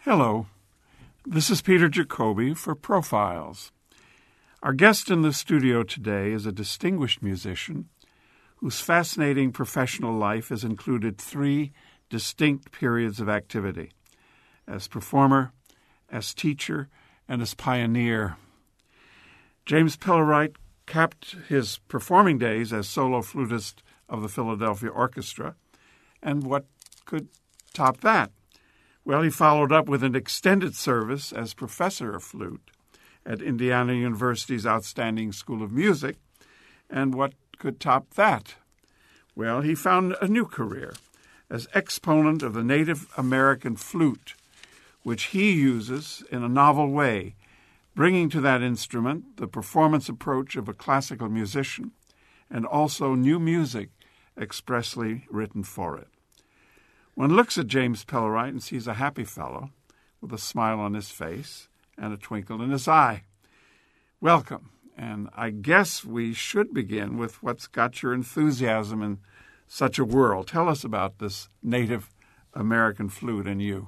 Hello, this is Peter Jacoby for Profiles. Our guest in the studio today is a distinguished musician whose fascinating professional life has included three distinct periods of activity: as performer, as teacher, and as pioneer. James Pillerwright capped his performing days as solo flutist of the Philadelphia Orchestra, and what could top that? Well, he followed up with an extended service as professor of flute at Indiana University's outstanding School of Music, and what could top that? Well, he found a new career as exponent of the Native American flute, which he uses in a novel way, bringing to that instrument the performance approach of a classical musician and also new music expressly written for it. One looks at James Pillerwright and sees a happy fellow with a smile on his face and a twinkle in his eye. Welcome, and I guess we should begin with what's got your enthusiasm in such a world. Tell us about this Native American flute and you.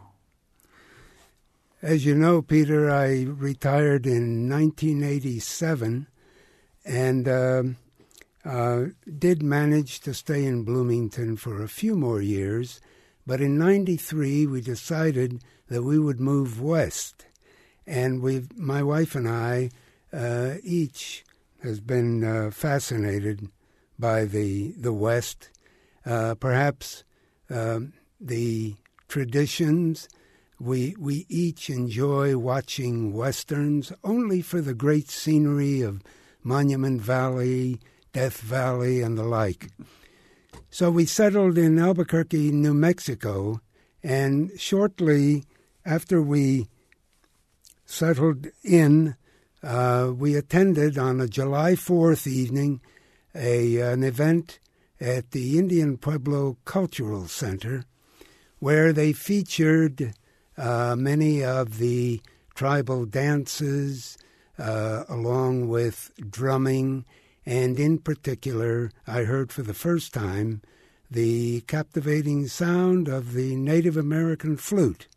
As you know, Peter, I retired in 1987 and did manage to stay in Bloomington for a few more years. But in 93, we decided that we would move west. And my wife and I each has been fascinated by the West. Perhaps the traditions. We each enjoy watching Westerns only for the great scenery of Monument Valley, Death Valley, and the like. So we settled in Albuquerque, New Mexico, and shortly after we settled in, we attended on a July 4th evening an event at the Indian Pueblo Cultural Center where they featured many of the tribal dances along with drumming. And in particular, I heard for the first time the captivating sound of the Native American flute.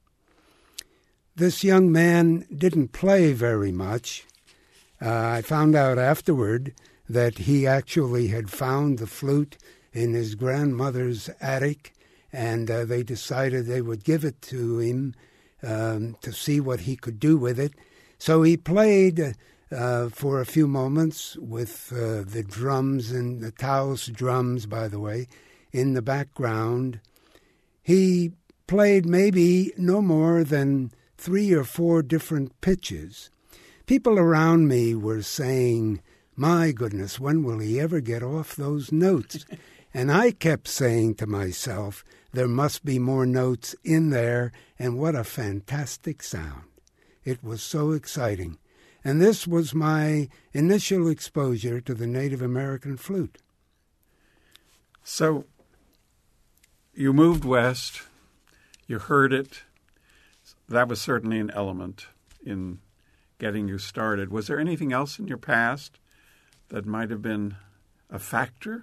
This young man didn't play very much. I found out afterward that he actually had found the flute in his grandmother's attic, and they decided they would give it to him to see what he could do with it. So he played for a few moments with the drums, and the Taos drums, by the way, in the background. He played maybe no more than 3 or 4 different pitches. People around me were saying, "My goodness, when will he ever get off those notes?" And I kept saying to myself, there must be more notes in there, and what a fantastic sound. It was so exciting. And this was my initial exposure to the Native American flute. So you moved west, you heard it. That was certainly an element in getting you started. Was there anything else in your past that might have been a factor?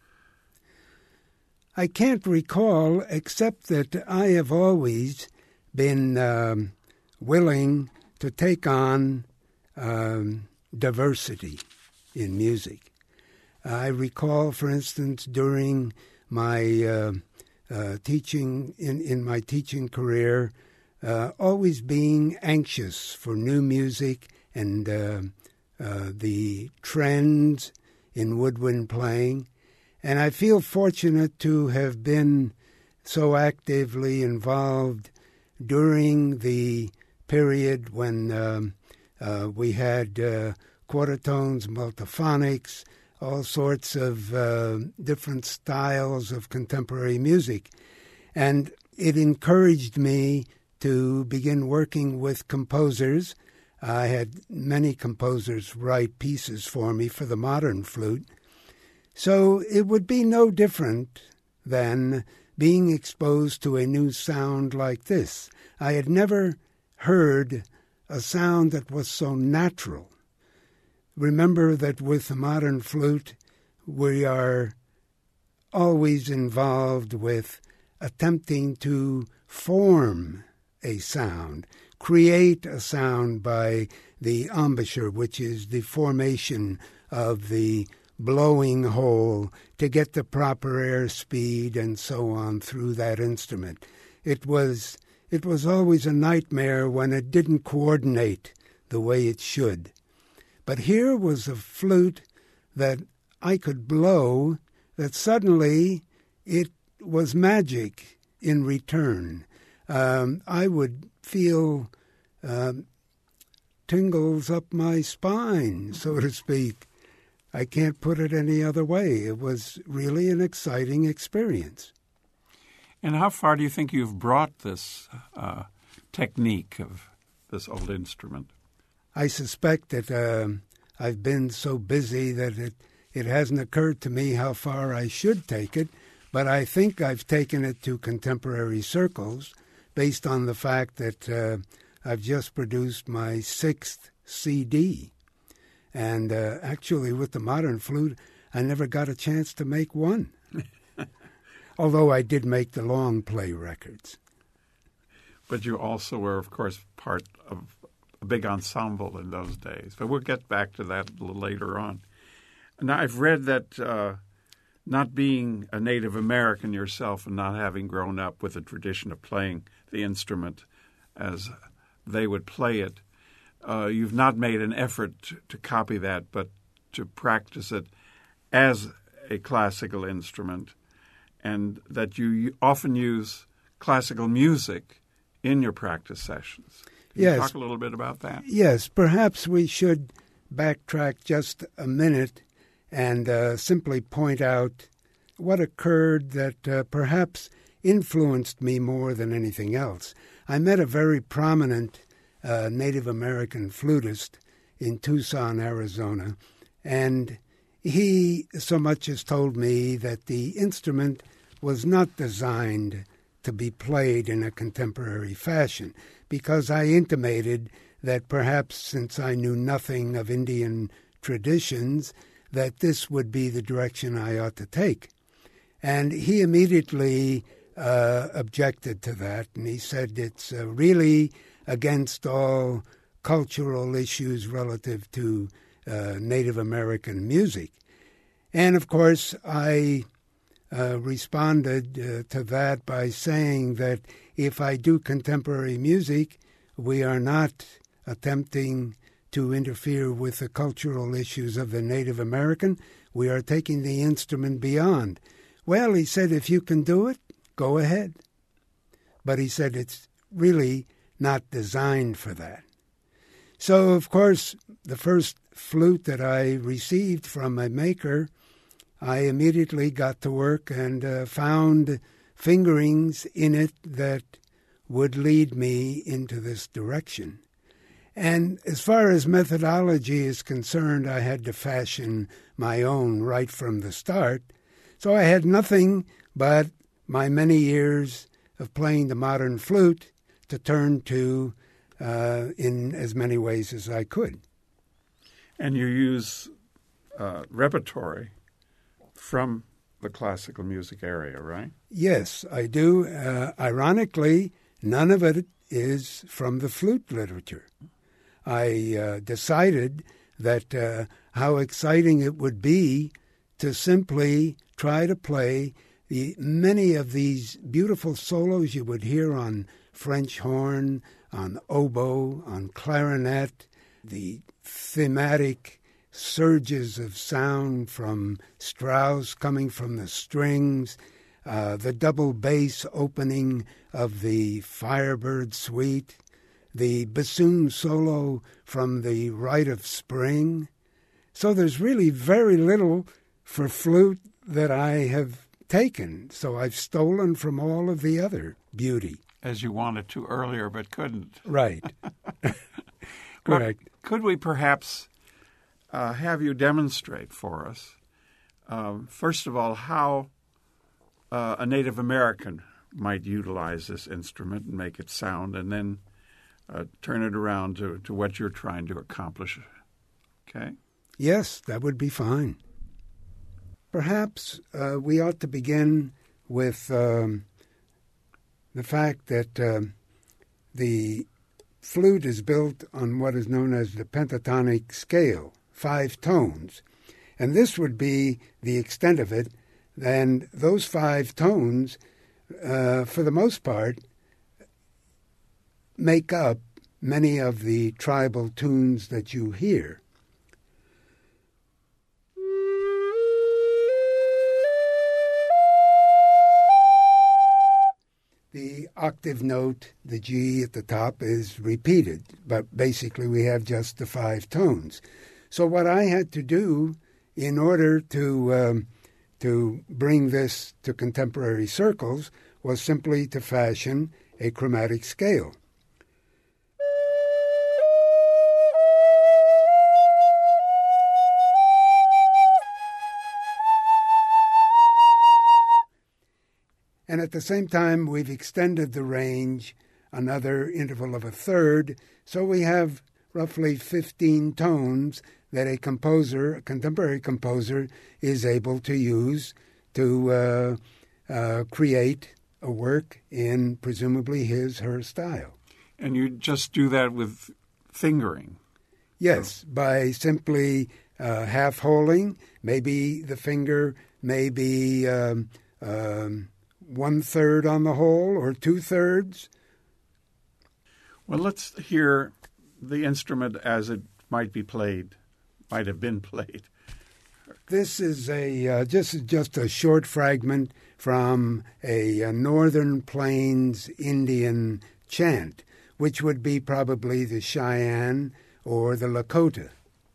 I can't recall, except that I have always been willing to take on diversity in music. I recall, for instance, during my teaching in my teaching career, always being anxious for new music and the trends in woodwind playing. And I feel fortunate to have been so actively involved during the period when we had quartertones, multiphonics, all sorts of different styles of contemporary music. And it encouraged me to begin working with composers. I had many composers write pieces for me for the modern flute. So it would be no different than being exposed to a new sound like this. I had never heard a sound that was so natural. Remember that with the modern flute, we are always involved with attempting to form a sound, create a sound by the embouchure, which is the formation of the blowing hole to get the proper air speed and so on through that instrument. It was always a nightmare when it didn't coordinate the way it should. But here was a flute that I could blow, that suddenly it was magic in return. I would feel tingles up my spine, so to speak. I can't put it any other way. It was really an exciting experience. And how far do you think you've brought this technique of this old instrument? I suspect that I've been so busy that it hasn't occurred to me how far I should take it, but I think I've taken it to contemporary circles based on the fact that I've just produced my 6th CD. And actually, with the modern flute, I never got a chance to make one, although I did make the long play records. But you also were, of course, part of a big ensemble in those days. But we'll get back to that a little later on. Now, I've read that not being a Native American yourself and not having grown up with the tradition of playing the instrument as they would play it, you've not made an effort to copy that, but to practice it as a classical instrument, and that you often use classical music in your practice sessions. Can you talk a little bit about that? Yes, perhaps we should backtrack just a minute and simply point out what occurred that perhaps influenced me more than anything else. I met a very prominent Native American flutist in Tucson, Arizona, and he so much as told me that the instrument was not designed to be played in a contemporary fashion, because I intimated that perhaps since I knew nothing of Indian traditions, that this would be the direction I ought to take. And he immediately objected to that, and he said it's really against all cultural issues relative to Native American music. And, of course, I responded to that by saying that if I do contemporary music, we are not attempting to interfere with the cultural issues of the Native American. We are taking the instrument beyond. Well, he said, if you can do it, go ahead. But he said it's really not designed for that. So, of course, the first flute that I received from a maker, I immediately got to work and found fingerings in it that would lead me into this direction. And as far as methodology is concerned, I had to fashion my own right from the start. So I had nothing but my many years of playing the modern flute to turn to in as many ways as I could. And you use repertory from the classical music area, right? Yes, I do. Ironically, none of it is from the flute literature. I decided that how exciting it would be to simply try to play many of these beautiful solos you would hear on French horn, on oboe, on clarinet, the thematic surges of sound from Strauss coming from the strings, the double bass opening of the Firebird Suite, the bassoon solo from the Rite of Spring. So there's really very little for flute that I have taken. So I've stolen from all of the other beauty. As you wanted to earlier, but couldn't. Right. Correct. Could we perhaps have you demonstrate for us, first of all, how a Native American might utilize this instrument and make it sound, and then turn it around to what you're trying to accomplish. Okay? Yes, that would be fine. Perhaps we ought to begin with the fact that the flute is built on what is known as the pentatonic scale, 5 tones. And this would be the extent of it. And those 5 tones, for the most part, make up many of the tribal tunes that you hear. The octave note, the G at the top, is repeated, but basically we have just the 5 tones. So what I had to do in order to bring this to contemporary circles was simply to fashion a chromatic scale. And at the same time, we've extended the range another interval of a third, so we have roughly 15 tones that a contemporary composer, is able to use to create a work in presumably her style. And you just do that with fingering? Yes, by simply half-holing. Maybe the finger may be 1/3 on the whole or 2/3. Well, let's hear the instrument as it might have been played. This is just a short fragment from a Northern Plains Indian chant, which would be probably the Cheyenne or the Lakota.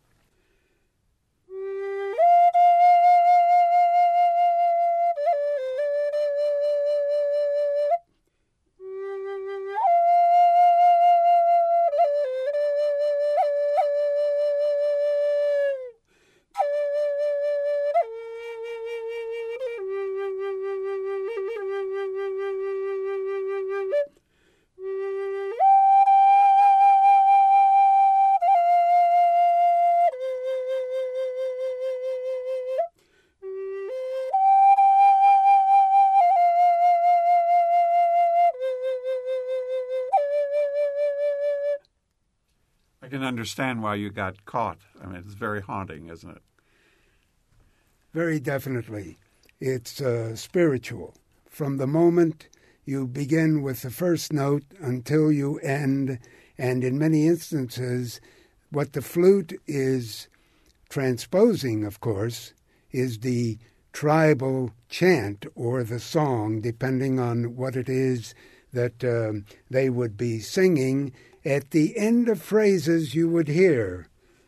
I can understand why you got caught. I mean, it's very haunting, isn't it? Very definitely. It's spiritual. From the moment you begin with the first note until you end, and in many instances, what the flute is transposing, of course, is the tribal chant or the song, depending on what it is that they would be singing. At the end of phrases, you would hear.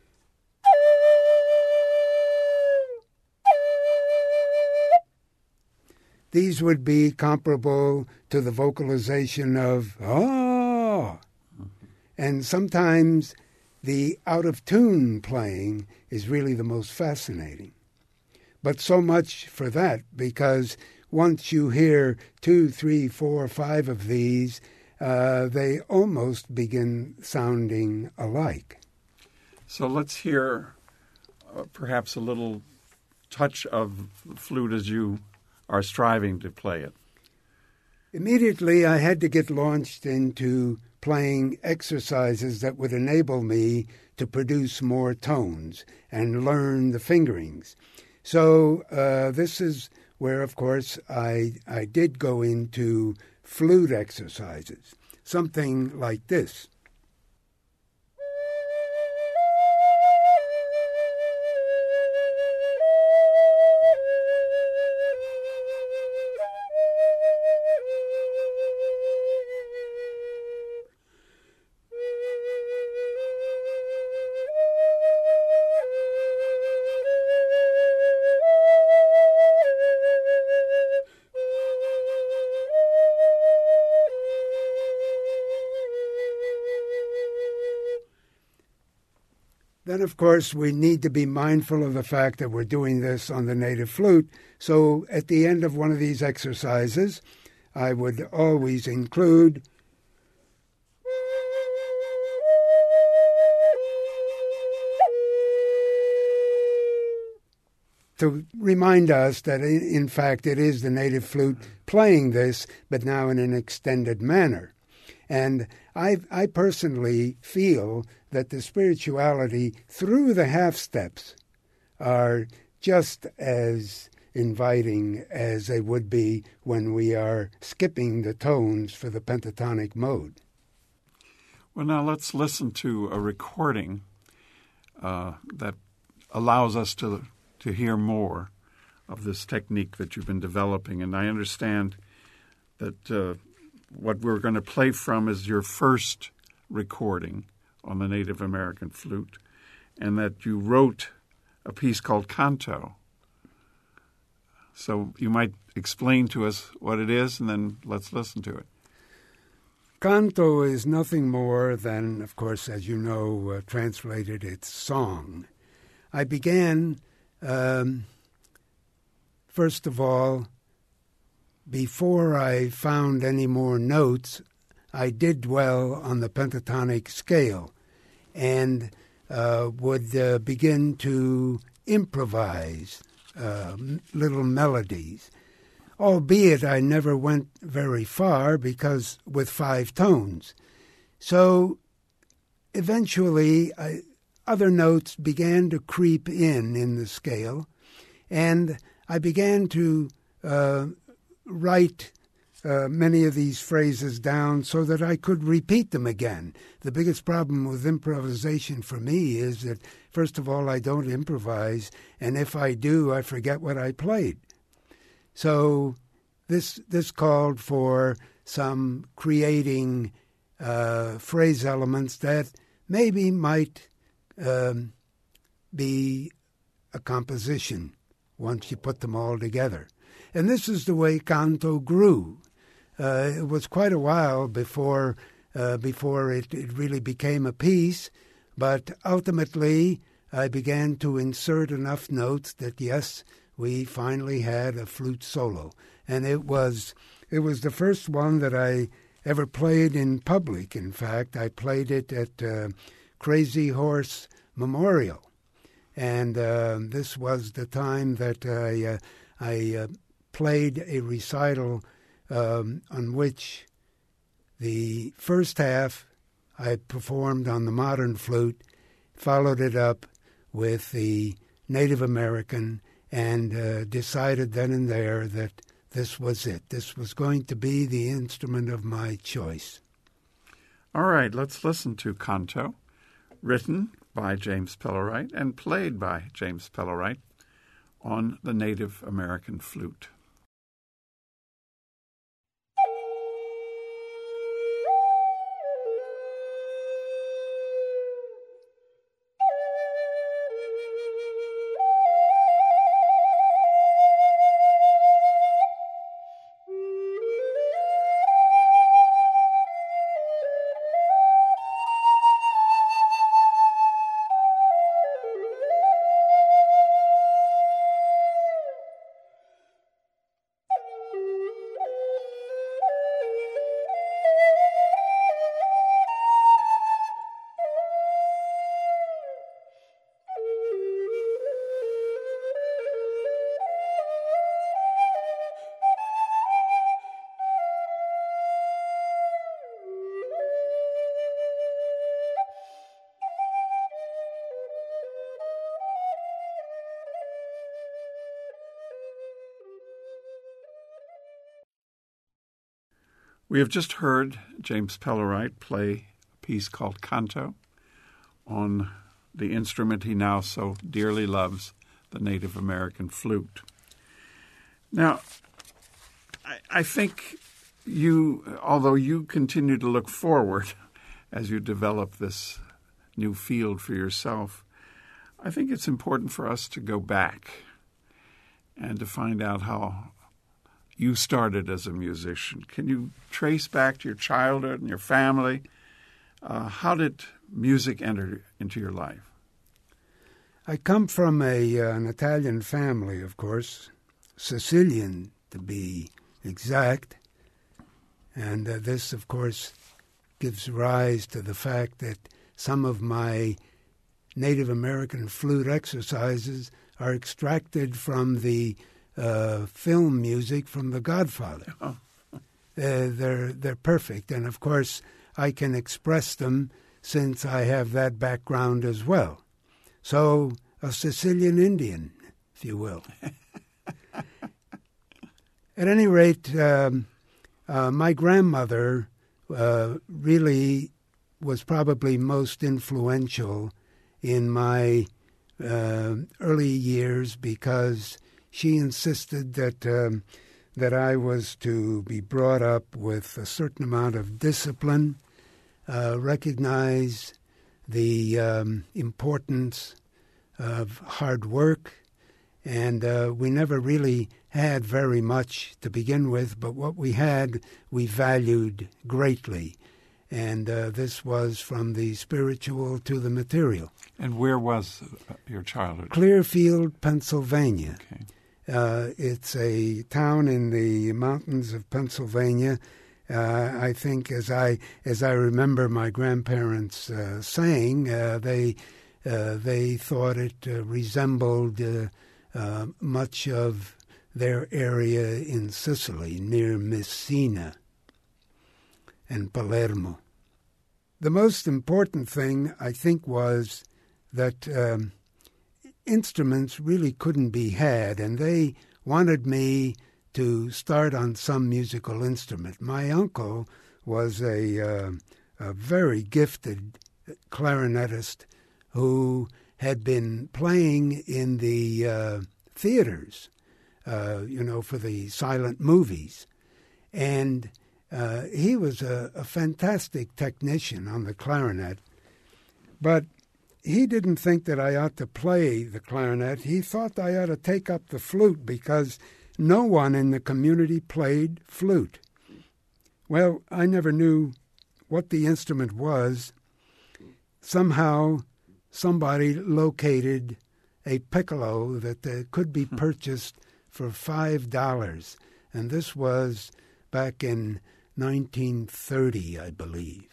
These would be comparable to the vocalization of "ah," and sometimes the out-of-tune playing is really the most fascinating. But so much for that, because once you hear 2, 3, 4, 5 of these, they almost begin sounding alike. So let's hear perhaps a little touch of the flute as you are striving to play it. Immediately, I had to get launched into playing exercises that would enable me to produce more tones and learn the fingerings. So this is where, of course, I did go into flute exercises, something like this. Then, of course, we need to be mindful of the fact that we're doing this on the native flute. So at the end of one of these exercises, I would always include to remind us that, in fact, it is the native flute playing this, but now in an extended manner. And I personally feel that the spirituality through the half steps are just as inviting as they would be when we are skipping the tones for the pentatonic mode. Well, now let's listen to a recording that allows us to hear more of this technique that you've been developing. And I understand that what we're going to play from is your first recording on the Native American flute, and that you wrote a piece called Canto. So you might explain to us what it is, and then let's listen to it. Canto is nothing more than, of course, as you know, translated, it's song. I began, first of all, before I found any more notes, I did dwell on the pentatonic scale and would begin to improvise little melodies, albeit I never went very far because with 5 tones. So eventually other notes began to creep in the scale, and I began to write many of these phrases down so that I could repeat them again. The biggest problem with improvisation for me is that, first of all, I don't improvise, and if I do, I forget what I played. So this called for some creating phrase elements that maybe might be a composition once you put them all together. And this is the way Canto grew. It was quite a while before it really became a piece, but ultimately I began to insert enough notes that, yes, we finally had a flute solo. And it was the first one that I ever played in public. In fact, I played it at Crazy Horse Memorial. And this was the time that I played a recital on which the first half I performed on the modern flute, followed it up with the Native American, and decided then and there that this was it. This was going to be the instrument of my choice. All right, let's listen to Canto, written by James Pellerite and played by James Pellerite on the Native American flute. We have just heard James Pellerite play a piece called Canto on the instrument he now so dearly loves, the Native American flute. Now, I think although you continue to look forward as you develop this new field for yourself, I think it's important for us to go back and to find out how you started as a musician. Can you trace back to your childhood and your family? How did music enter into your life? I come from an Italian family, of course, Sicilian to be exact, and this, of course, gives rise to the fact that some of my Native American flute exercises are extracted from the film music from The Godfather. Oh. they're perfect. And of course, I can express them since I have that background as well. So, a Sicilian Indian, if you will. At any rate, my grandmother really was probably most influential in my early years because she insisted that I was to be brought up with a certain amount of discipline, recognize the importance of hard work, and we never really had very much to begin with, but what we had, we valued greatly. And this was from the spiritual to the material. And where was your childhood? Clearfield, Pennsylvania. Okay. It's a town in the mountains of Pennsylvania. I think, as I remember my grandparents saying, they thought it resembled much of their area in Sicily, near Messina and Palermo. The most important thing, I think, was that instruments really couldn't be had, and they wanted me to start on some musical instrument. My uncle was a very gifted clarinetist who had been playing in the theaters, for the silent movies. And he was a fantastic technician on the clarinet, but he didn't think that I ought to play the clarinet. He thought I ought to take up the flute because no one in the community played flute. Well, I never knew what the instrument was. Somehow, somebody located a piccolo that could be purchased for $5, and this was back in 1930, I believe.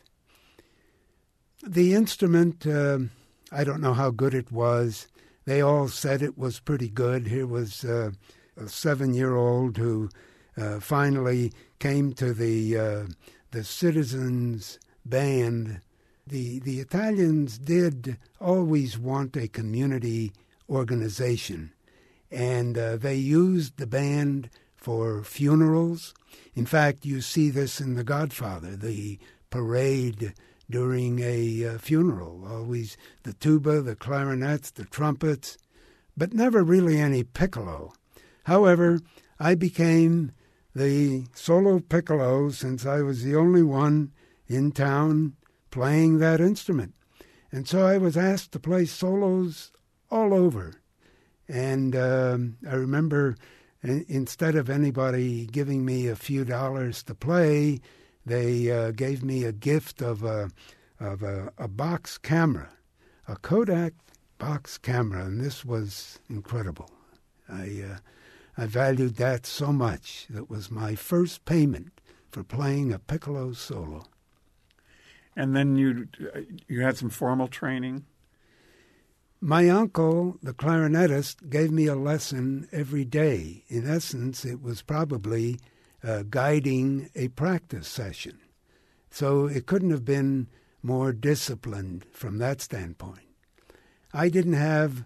The instrument, I don't know how good it was. They all said it was pretty good. Here was a 7-year-old who finally came to the Citizens Band. The Italians did always want a community organization, and they used the band for funerals. In fact, you see this in The Godfather, the parade during a funeral. Always the tuba, the clarinets, the trumpets, but never really any piccolo. However, I became the solo piccolo since I was the only one in town playing that instrument. And so I was asked to play solos all over. And I remember instead of anybody giving me a few dollars to play, they gave me a gift of a box camera, a Kodak box camera, and this was incredible. I valued that so much. That was my first payment for playing a piccolo solo. And then you had some formal training? My uncle, the clarinetist, gave me a lesson every day. In essence, it was probably guiding a practice session. So it couldn't have been more disciplined from that standpoint. I didn't have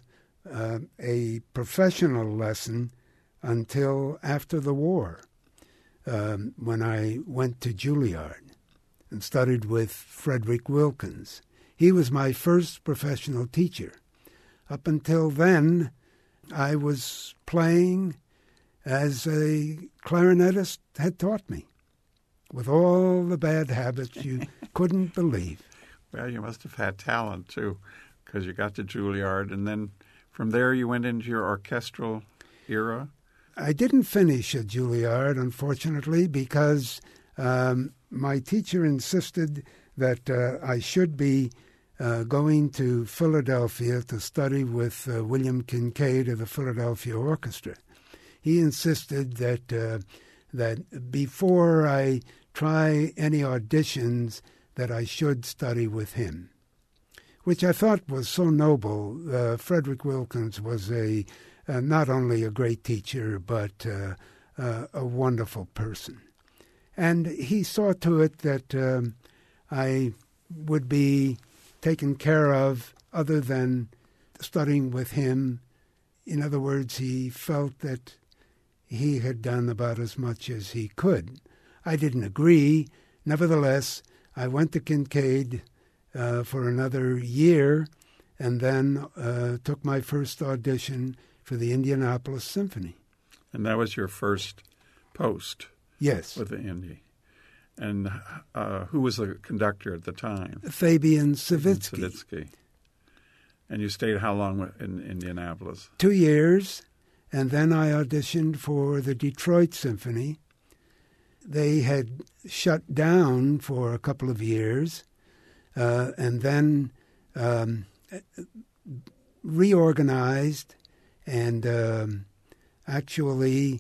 a professional lesson until after the war, when I went to Juilliard and studied with Frederick Wilkins. He was my first professional teacher. Up until then, I was playing as a clarinetist had taught me, with all the bad habits you couldn't believe. Well, you must have had talent, too, because you got to Juilliard, and then from there you went into your orchestral era? I didn't finish at Juilliard, unfortunately, because my teacher insisted that I should be going to Philadelphia to study with William Kincaid of the Philadelphia Orchestra. He insisted that before I try any auditions, that I should study with him, which I thought was so noble. Frederick Wilkins was not only a great teacher, but a wonderful person. And he saw to it that I would be taken care of other than studying with him. In other words, he felt that he had done about as much as he could. I didn't agree. Nevertheless, I went to Kincaid for another year and then took my first audition for the Indianapolis Symphony. And that was your first post? Yes. With the Indy. And who was the conductor at the time? Fabian Savitsky. And you stayed how long in Indianapolis? 2 years, and then I auditioned for the Detroit Symphony. They had shut down for a couple of years, and then reorganized and actually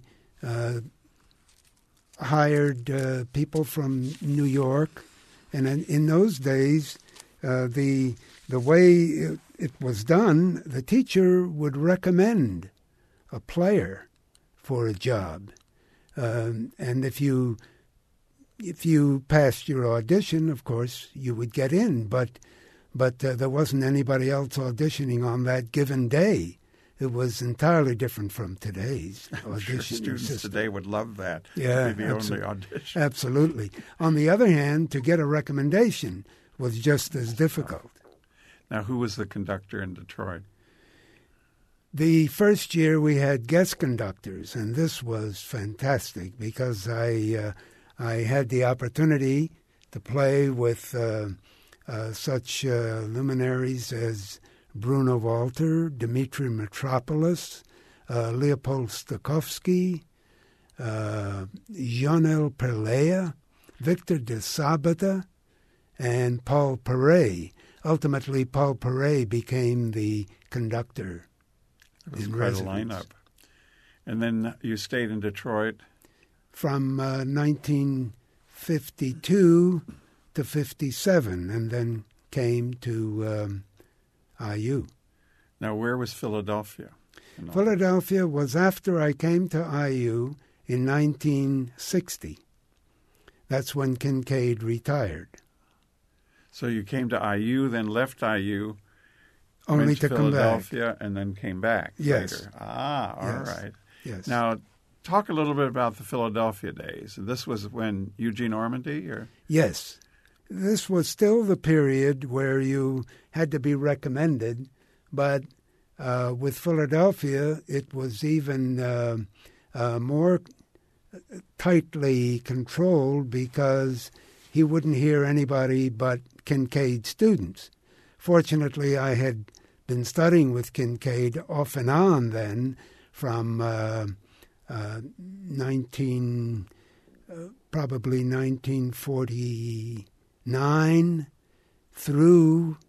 hired people from New York. And in those days, the way it was done, the teacher would recommend a player for a job. And if you passed your audition, of course, you would get in. But there wasn't anybody else auditioning on that given day. It was entirely different from today's auditioning sure students system. Today would love that. Yeah, Maybe only audition. Absolutely. On the other hand, to get a recommendation was just as difficult. Now, who was the conductor in Detroit? The first year we had guest conductors, and this was fantastic because I had the opportunity to play with such luminaries as Bruno Walter, Dmitri Mitropoulos, Leopold Stokowski, Jean-El Perlea, Victor de Sabata, and Paul Paray. Ultimately, Paul Paray became the conductor. It was quite a lineup. And then you stayed in Detroit? From 1952 to 57, and then came to IU. Now, where was Philadelphia? Philadelphia was after I came to IU in 1960. That's when Kincaid retired. So you came to IU, then left IU, only went to come back. Philadelphia, and then came back Yes. later. All right. Yes. Now, talk a little bit about the Philadelphia days. This was when Eugene Ormandy, or? Yes. This was still the period where you had to be recommended, but with Philadelphia, it was even more tightly controlled because he wouldn't hear anybody but Kincaid students. Fortunately, I had been studying with Kincaid off and on then from probably 1949 through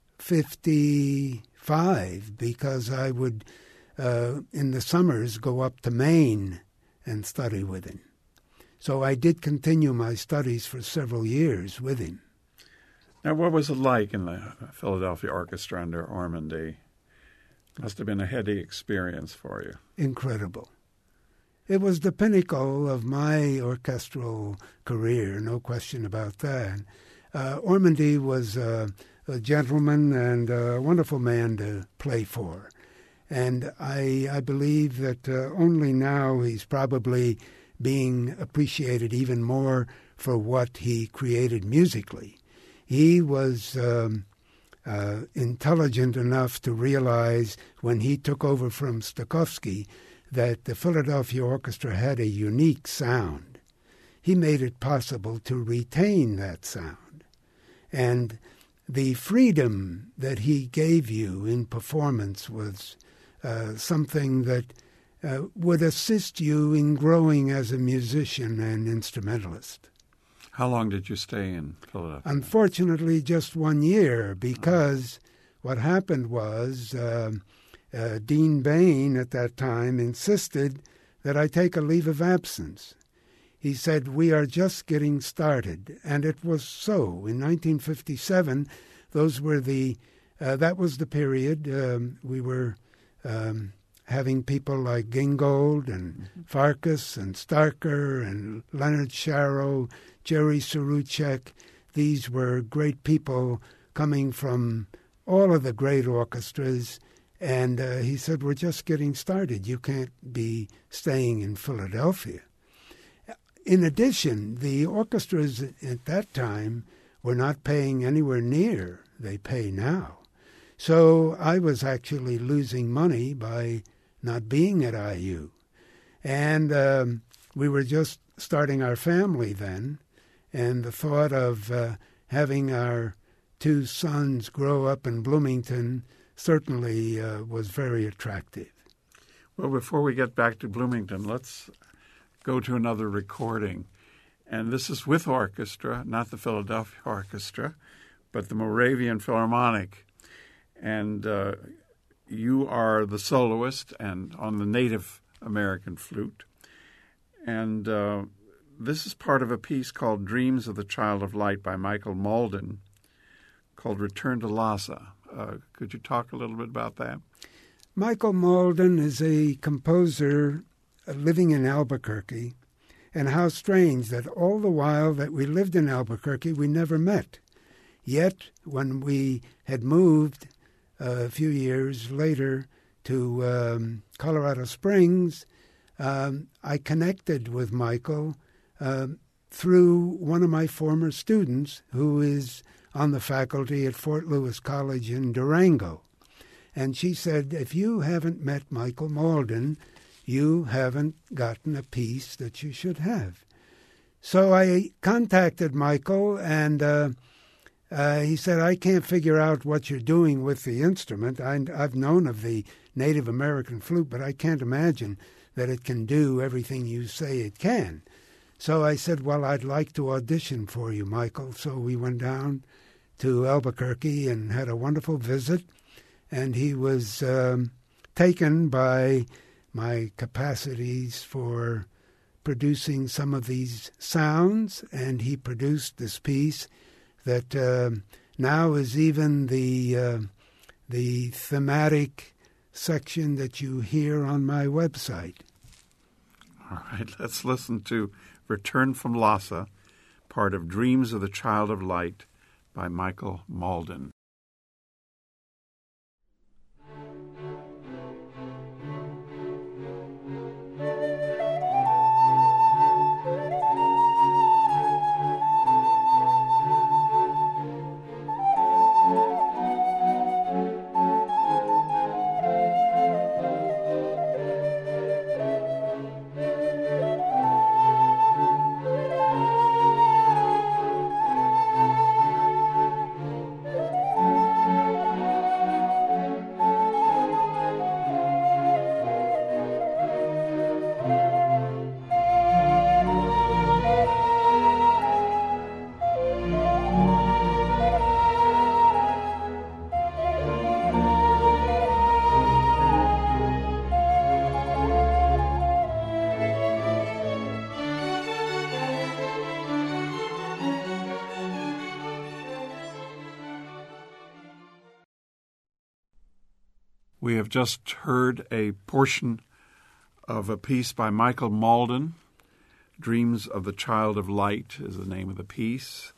55, because I would, in the summers, go up to Maine and study with him. So I did continue my studies for several years with him. Now, what was it like in the Philadelphia Orchestra under Ormandy? Must have been a heady experience for you. Incredible. It was the pinnacle of my orchestral career, no question about that. Ormandy was a gentleman and a wonderful man to play for. And I believe that only now he's probably being appreciated even more for what he created musically. He was intelligent enough to realize when he took over from Stokowski that the Philadelphia Orchestra had a unique sound. He made it possible to retain that sound. And the freedom that he gave you in performance was something that would assist you in growing as a musician and instrumentalist. How long did you stay in Philadelphia? Unfortunately, just 1 year, because what happened was Dean Bain at that time insisted that I take a leave of absence. He said, we are just getting started. And it was so. In 1957, that was the period we were having people like Gingold and Farkas and Starker and Leonard Sharrow, Jerry Saruchek. These were great people coming from all of the great orchestras. And he said, we're just getting started. You can't be staying in Philadelphia. In addition, the orchestras at that time were not paying anywhere near they pay now. So I was actually losing money by not being at IU. And we were just starting our family then, and the thought of having our two sons grow up in Bloomington certainly was very attractive. Well, before we get back to Bloomington, let's go to another recording. And this is with orchestra, not the Philadelphia Orchestra, but the Moravian Philharmonic. And you are the soloist and on the Native American flute. And this is part of a piece called Dreams of the Child of Light by Michael Mauldin, called Return to Lhasa. Could you talk a little bit about that? Michael Mauldin is a composer living in Albuquerque, and how strange that all the while that we lived in Albuquerque, we never met. Yet, when we had moved a few years later to Colorado Springs, I connected with Michael through one of my former students who is on the faculty at Fort Lewis College in Durango. And she said, if you haven't met Michael Mauldin, you haven't gotten a piece that you should have. So I contacted Michael, and he said, I can't figure out what you're doing with the instrument. I've known of the Native American flute, but I can't imagine that it can do everything you say it can. So I said, well, I'd like to audition for you, Michael. So we went down to Albuquerque and had a wonderful visit, and he was taken by my capacities for producing some of these sounds, and he produced this piece that now is even the thematic section that you hear on my website. All right, let's listen to Return from Lhasa, part of Dreams of the Child of Light by Michael Mauldin. We have just heard a portion of a piece by Michael Mauldin. Dreams of the Child of Light is the name of the piece.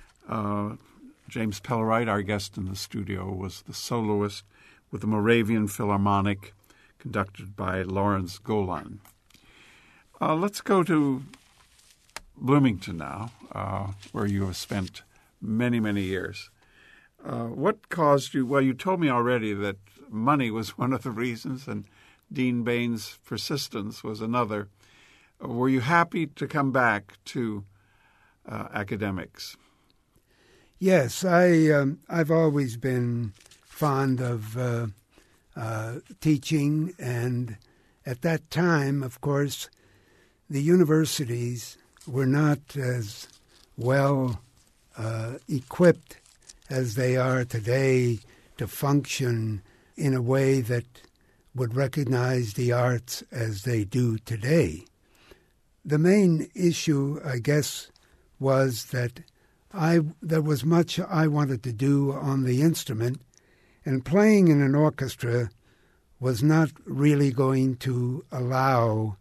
James Pellerite, our guest in the studio, was the soloist with the Moravian Philharmonic, conducted by Lawrence Golan. Let's go to Bloomington now, where you have spent many, many years. What caused you? Well, you told me already that money was one of the reasons, and Dean Bain's persistence was another. Were you happy to come back to academics? Yes, I've always been fond of teaching, and at that time, of course, the universities were not as well equipped as they are today to function in a way that would recognize the arts as they do today. The main issue, I guess, was that there was much I wanted to do on the instrument, and playing in an orchestra was not really going to allow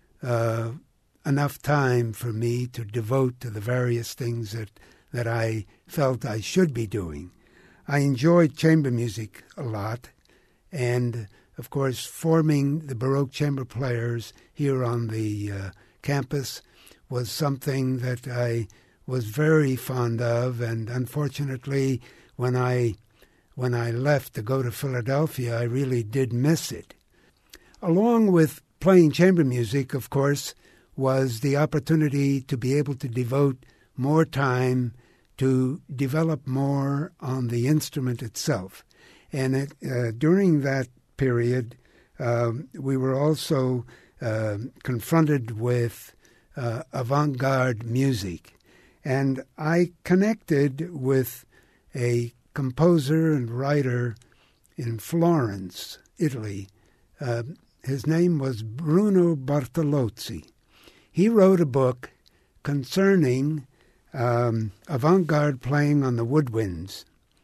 enough time for me to devote to the various things that I felt I should be doing. I enjoyed chamber music a lot, and of course forming the Baroque Chamber Players here on the campus was something that I was very fond of, and unfortunately when I left to go to Philadelphia, I really did miss it. Along with playing chamber music, of course, was the opportunity to be able to devote more time to develop more on the instrument itself. And during that period, we were also confronted with avant-garde music. And I connected with a composer and writer in Florence, Italy. His name was Bruno Bartolozzi. He wrote a book concerning avant-garde playing on the woodwinds.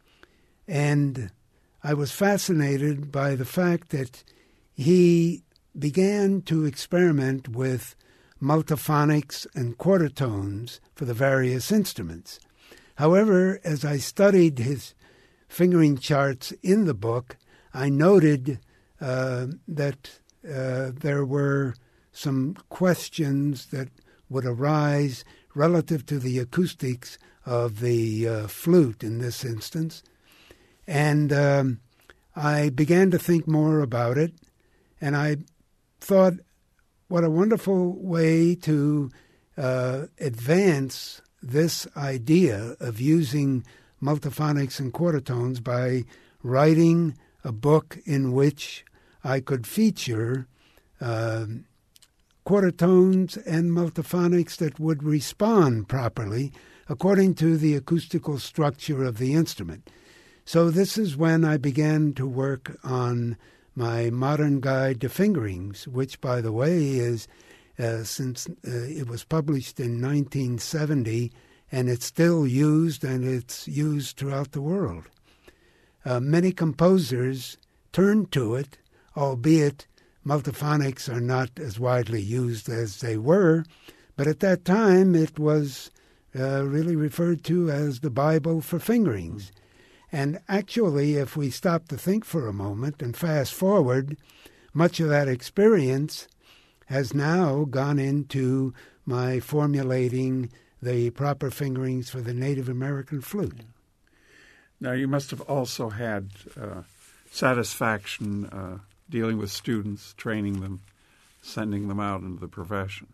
And I was fascinated by the fact that he began to experiment with multiphonics and quarter-tones for the various instruments. However, as I studied his fingering charts in the book, I noted that there were some questions that would arise relative to the acoustics of the flute in this instance. And I began to think more about it, and I thought, what a wonderful way to advance this idea of using multiphonics and quarter-tones by writing a book in which I could feature quarter-tones and multiphonics that would respond properly according to the acoustical structure of the instrument. So this is when I began to work on my modern guide to fingerings, which, by the way, is since it was published in 1970, and it's still used, and it's used throughout the world. Many composers turn to it, albeit multiphonics are not as widely used as they were, but at that time it was really referred to as the Bible for fingerings. And actually, if we stop to think for a moment and fast forward, much of that experience has now gone into my formulating the proper fingerings for the Native American flute. Now, you must have also had satisfaction dealing with students, training them, sending them out into the profession.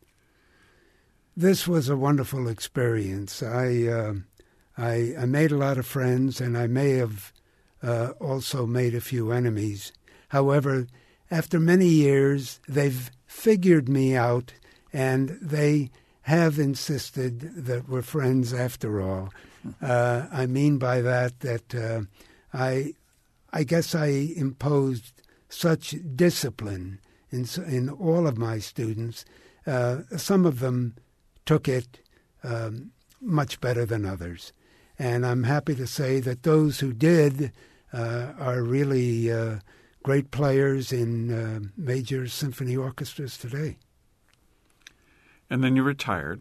This was a wonderful experience. I made a lot of friends, and I may have also made a few enemies. However, after many years, they've figured me out, and they have insisted that we're friends after all. I mean by that I guess I imposed such discipline in all of my students. Some of them took it much better than others. And I'm happy to say that those who did are really great players in major symphony orchestras today. And then you retired,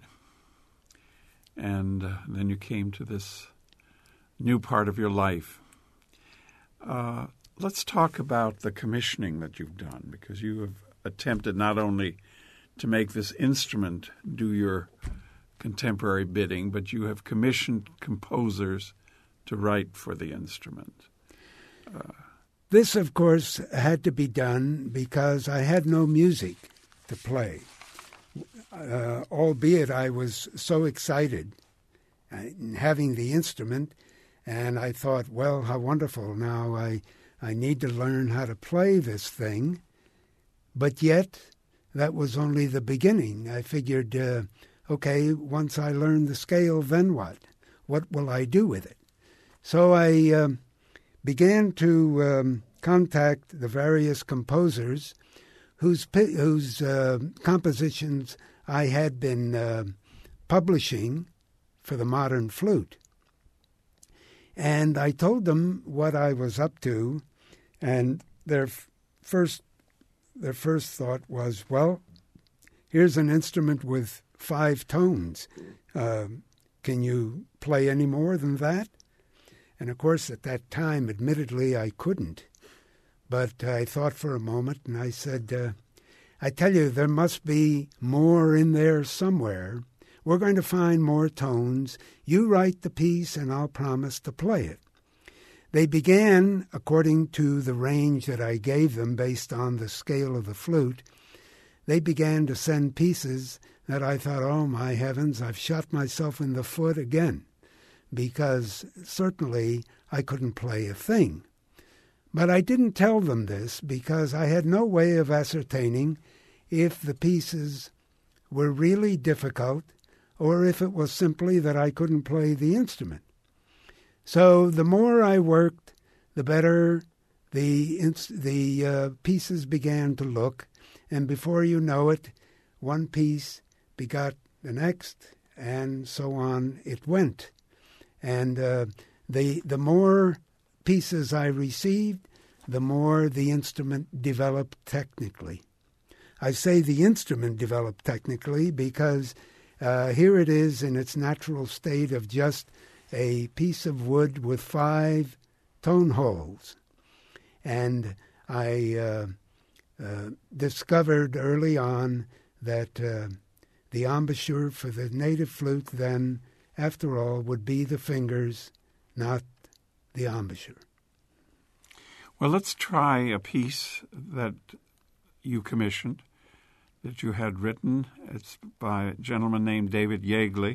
and then you came to this new part of your life. Let's talk about the commissioning that you've done, because you have attempted not only to make this instrument do your contemporary bidding, but you have commissioned composers to write for the instrument. This, of course, had to be done because I had no music to play, albeit I was so excited in having the instrument, and I thought, well, how wonderful. Now I need to learn how to play this thing. But yet, that was only the beginning. I figured, okay, once I learn the scale, then what? What will I do with it? So I began to contact the various composers whose compositions I had been publishing for the modern flute. And I told them what I was up to, and their their first thought was, well, here's an instrument with 5 tones. Can you play any more than that? And of course, at that time, admittedly, I couldn't. But I thought for a moment, and I said, I tell you, there must be more in there somewhere. We're going to find more tones. You write the piece, and I'll promise to play it. They began, according to the range that I gave them based on the scale of the flute, they began to send pieces that I thought, oh, my heavens, I've shot myself in the foot again, because certainly I couldn't play a thing. But I didn't tell them this because I had no way of ascertaining if the pieces were really difficult or if it was simply that I couldn't play the instrument. So the more I worked, the better the pieces began to look, and before you know it, one piece begot the next, and so on it went. And the more pieces I received, the more the instrument developed technically. I say the instrument developed technically because here it is in its natural state of just a piece of wood with 5 tone holes. And I discovered early on that the embouchure for the native flute then, after all, would be the fingers, not the embouchure. Well, let's try a piece that you commissioned, that you had written. It's by a gentleman named David Yeagley,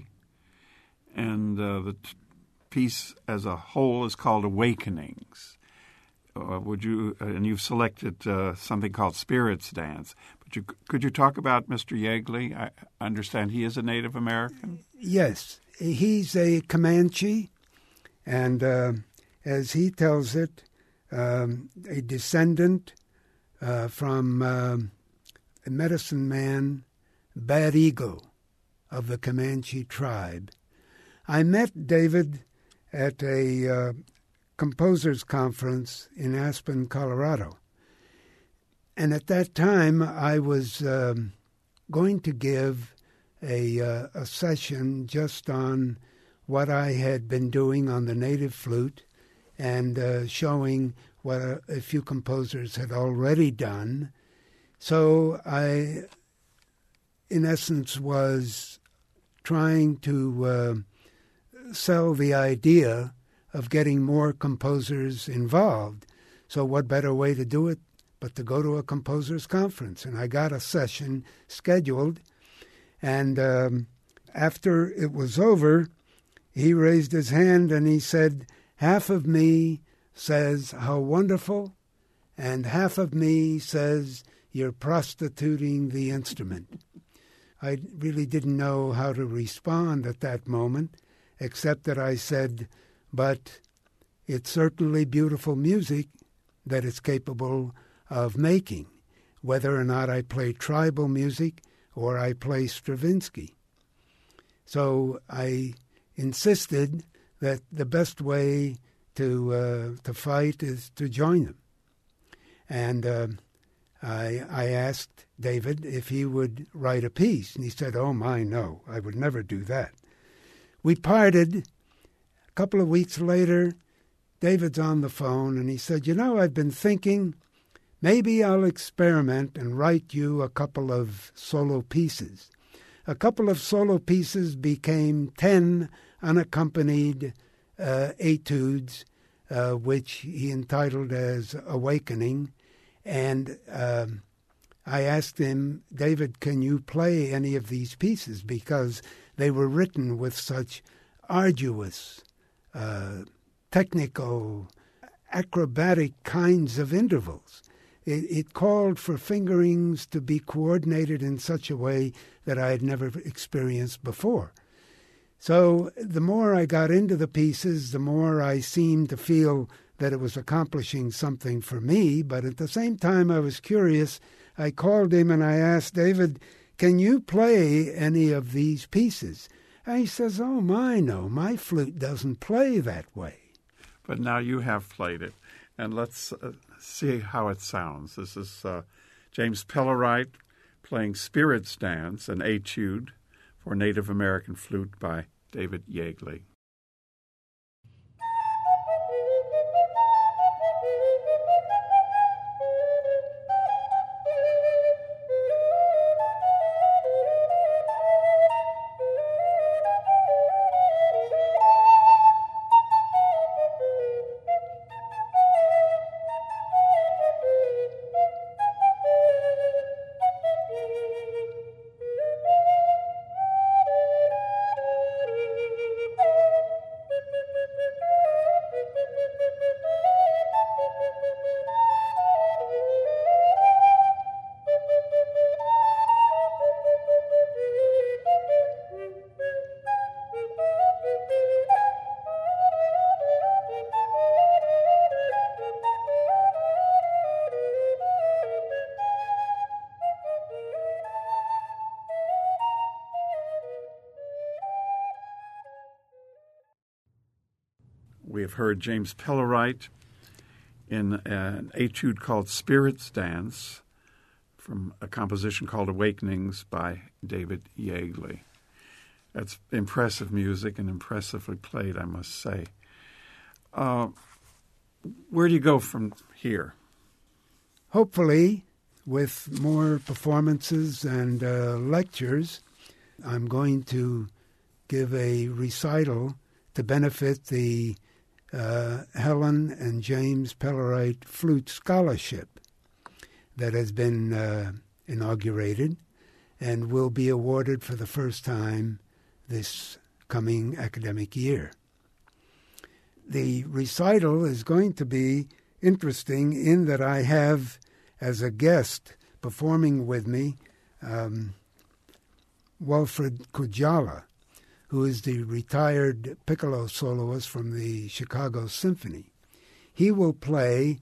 and the piece as a whole is called Awakenings. And you've selected something called Spirits Dance. But could you talk about Mr. Yeagley? I understand he is a Native American. Yes, he's a Comanche, and as he tells it, a descendant from a medicine man, Bad Eagle, of the Comanche tribe. I met David at a composers conference in Aspen, Colorado. And at that time, I was going to give a session just on what I had been doing on the native flute and showing what a few composers had already done. So I, in essence, was trying to sell the idea of getting more composers involved. So what better way to do it but to go to a composers conference? And I got a session scheduled, and after it was over, he raised his hand and he said, half of me says how wonderful, and half of me says you're prostituting the instrument. I really didn't know how to respond at that moment, except that I said, but it's certainly beautiful music that it's capable of making, whether or not I play tribal music or I play Stravinsky. So I insisted that the best way to fight is to join them. And I asked David if he would write a piece, and he said, oh my, no, I would never do that. We parted. A couple of weeks later, David's on the phone, and he said, I've been thinking maybe I'll experiment and write you a couple of solo pieces. A couple of solo pieces became 10 unaccompanied etudes, which he entitled as Awakening. And I asked him, David, can you play any of these pieces? Because they were written with such arduous, technical, acrobatic kinds of intervals. It called for fingerings to be coordinated in such a way that I had never experienced before. So the more I got into the pieces, the more I seemed to feel that it was accomplishing something for me. But at the same time, I was curious. I called him and I asked, David, can you play any of these pieces? And he says, oh, no, my flute doesn't play that way. But now you have played it. and let's see how it sounds. This is James Pellerite playing Spirits Dance, an etude for Native American flute by David Yeagley. We have heard James Pellerite in an etude called Spirits Dance from a composition called Awakenings by David Yeagley. That's impressive music and impressively played, I must say. Where do you go from here? Hopefully, with more performances and lectures, I'm going to give a recital to benefit the Helen and James Pellerite Flute Scholarship that has been inaugurated and will be awarded for the first time this coming academic year. The recital is going to be interesting in that I have as a guest performing with me Walfred Kujala, who is the retired piccolo soloist from the Chicago Symphony. He will play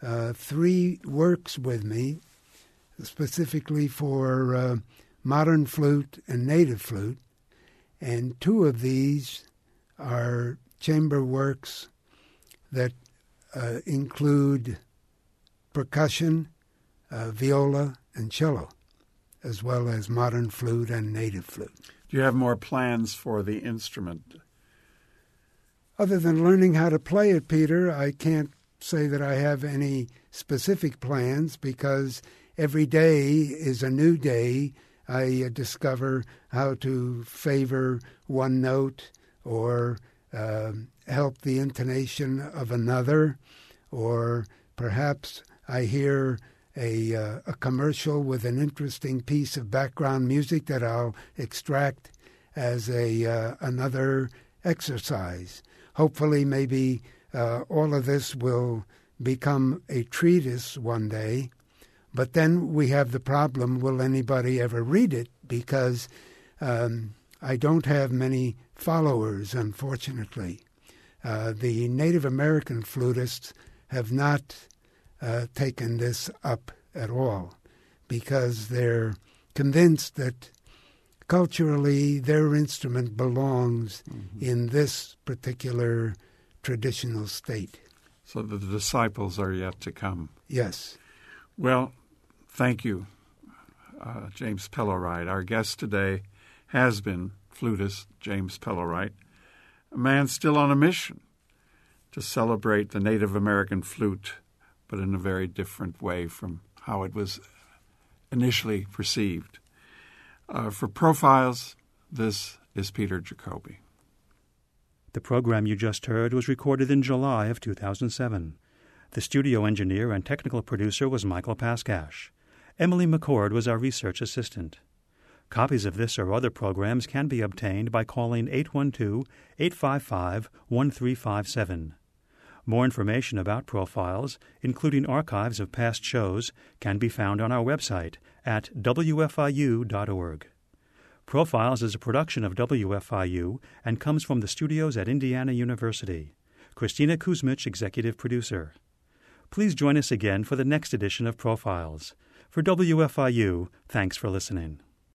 3 works with me, specifically for modern flute and native flute, and 2 of these are chamber works that include percussion, viola, and cello, as well as modern flute and native flute. Do you have more plans for the instrument? Other than learning how to play it, Peter, I can't say that I have any specific plans because every day is a new day. I discover how to favor one note or help the intonation of another, or perhaps I hear a commercial with an interesting piece of background music that I'll extract as another exercise. Hopefully, maybe all of this will become a treatise one day, but then we have the problem, will anybody ever read it? Because I don't have many followers, unfortunately. The Native American flutists have not taken this up at all because they're convinced that culturally their instrument belongs in this particular traditional state. So the disciples are yet to come. Yes. Well, thank you, James Pellerite. Our guest today has been flutist James Pellerite, a man still on a mission to celebrate the Native American flute, but in a very different way from how it was initially perceived. For Profiles, this is Peter Jacoby. The program you just heard was recorded in July of 2007. The studio engineer and technical producer was Michael Paskash. Emily McCord was our research assistant. Copies of this or other programs can be obtained by calling 812-855-1357. More information about Profiles, including archives of past shows, can be found on our website at wfiu.org. Profiles is a production of WFIU and comes from the studios at Indiana University. Christina Kuzmich, executive producer. Please join us again for the next edition of Profiles. For WFIU, thanks for listening.